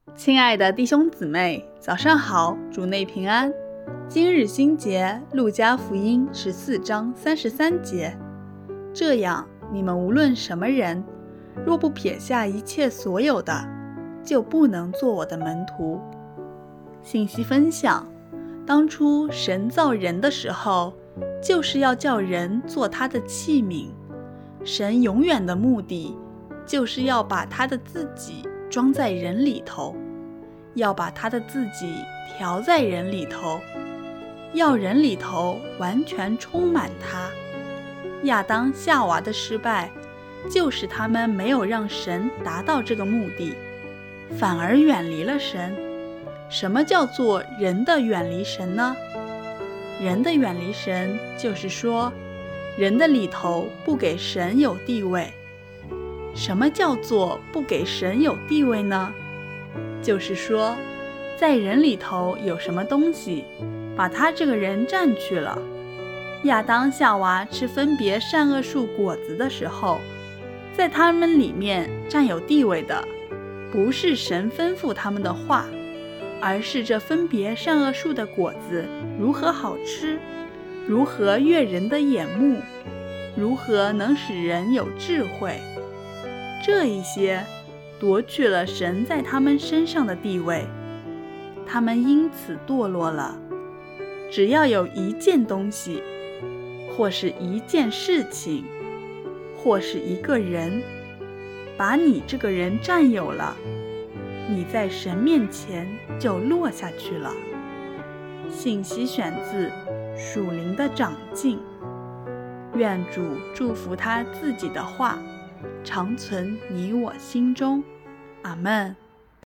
亲爱的弟兄姊妹，早上好，主内平安。今日新节，路加福音14章33节。这样，你们无论什么人，若不撇下一切所有的，就不能做我的门徒。信息分享：当初神造人的时候，就是要叫人做他的器皿。神永远的目的，就是要把他的自己装在人里头，要把他的自己调在人里头，要人里头完全充满他。亚当夏娃的失败，就是他们没有让神达到这个目的，反而远离了神。什么叫做人的远离神呢？人的远离神，就是说人的里头不给神有地位。什么叫做不给神有地位呢？就是说在人里头有什么东西把他这个人占去了。亚当夏娃吃分别善恶树果子的时候，在他们里面占有地位的不是神吩咐他们的话，而是这分别善恶树的果子如何好吃，如何悦人的眼目，如何能使人有智慧。这一些夺去了神在他们身上的地位，他们因此堕落了。只要有一件东西，或是一件事情，或是一个人，把你这个人占有了，你在神面前就落下去了。信息选自属灵的长进。愿主祝福他自己的话常存你我心中，阿们。